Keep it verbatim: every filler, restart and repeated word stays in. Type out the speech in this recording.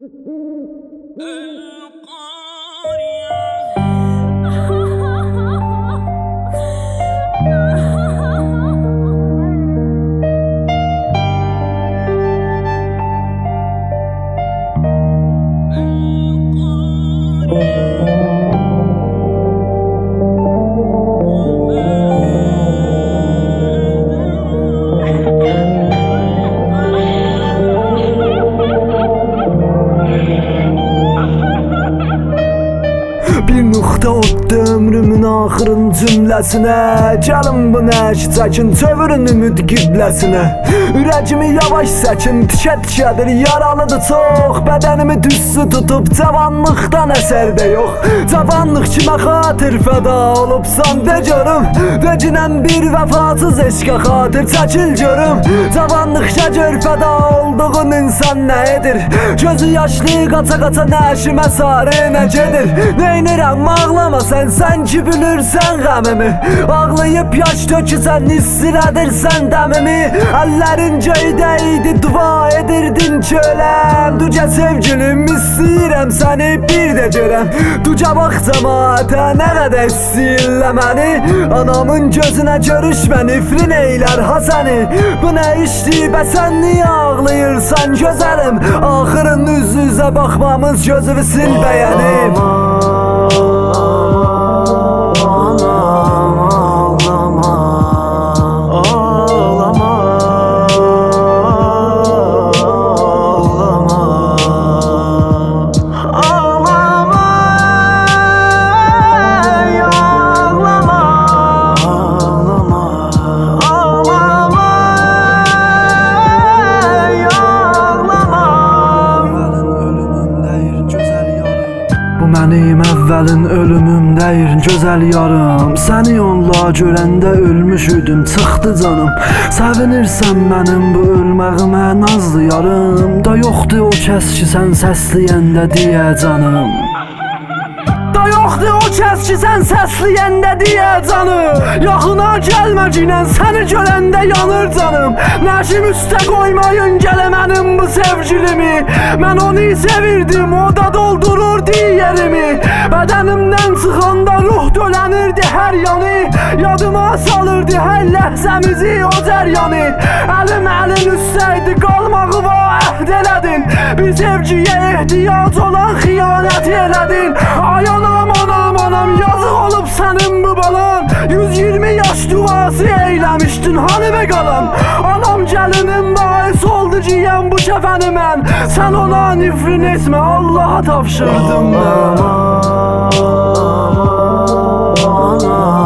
Bir nöqtə otdu ömrümün axırın cümləsinə. Gəlin bu nəşi çəkin, çövürün ümid qibləsinə. Ürəcimi yavaş səkin, tikə-tikədir, yaralıdır çox. Bədənimi düzsü tutub, cavanlıqdan əsər də yox. Cavanlıq kimə xatir fəda olubsan de görüm. Vecinən bir vəfasız eşqə xatir çəkil görüm. Cavanlıq şəcər fəda olduğun insan nə edir? Gözü yaşlı qaça-qaça nəşimə sarı nə gedir? Neynirəm ağlama sən, sən ki bilirsən qəmimi. Ağlayıb yaş töküsən, istirədirsən dəmimi. Əllərin göydə idi, dua edirdin ki öləm. Duca sevgilim, istəyirəm səni bir də görəm. Duca bax cəmaətə, nə qədər istəyirlə məni. Anamın gözünə görüşmə, nifrin eylər ha səni. Bu nə işdir, bə sən niyə ağlayırsan gözəlim? Axırın üz-üzə baxmamız gözümü sil bəyənim. Mənim əvvəlin ölümüm deyir gözəl yarım. Səni onla görəndə ölmüş idim, çıxdı canım. Sevinirsən mənim bu ölməyimə nazlı yarım. Da yoxdur o kəs ki sən səsləyəndə deyə canım. Da yoxdur o kəs ki sən səsləyəndə deyə canım. Yaxına gəlməcinən səni görəndə yanır canım. Nəşim üstə qoymayın gələ mənim bu sevgilimi. Mən onu sevirdim, o da doldururdu yerimi. Bədənimdən çıxanda ruh dölənirdi hər yanı. Yadıma salırdı hər ləhzəmizi o cəryanı. Əlim əlin üstəydi, qalmağı va əhd elədin. Bir sevgiyə ehtiyac olan xiyanət elədin. Ay anam anam anam, yazıq olub sənin bu balan. yüz iyirmi yaş duası eyləmişdin, hani be qalan. Anam gəlinim bahis oldu giyən bu kəfəni mən. Sən ona nifrin etmə, Allaha tapşırdım mən.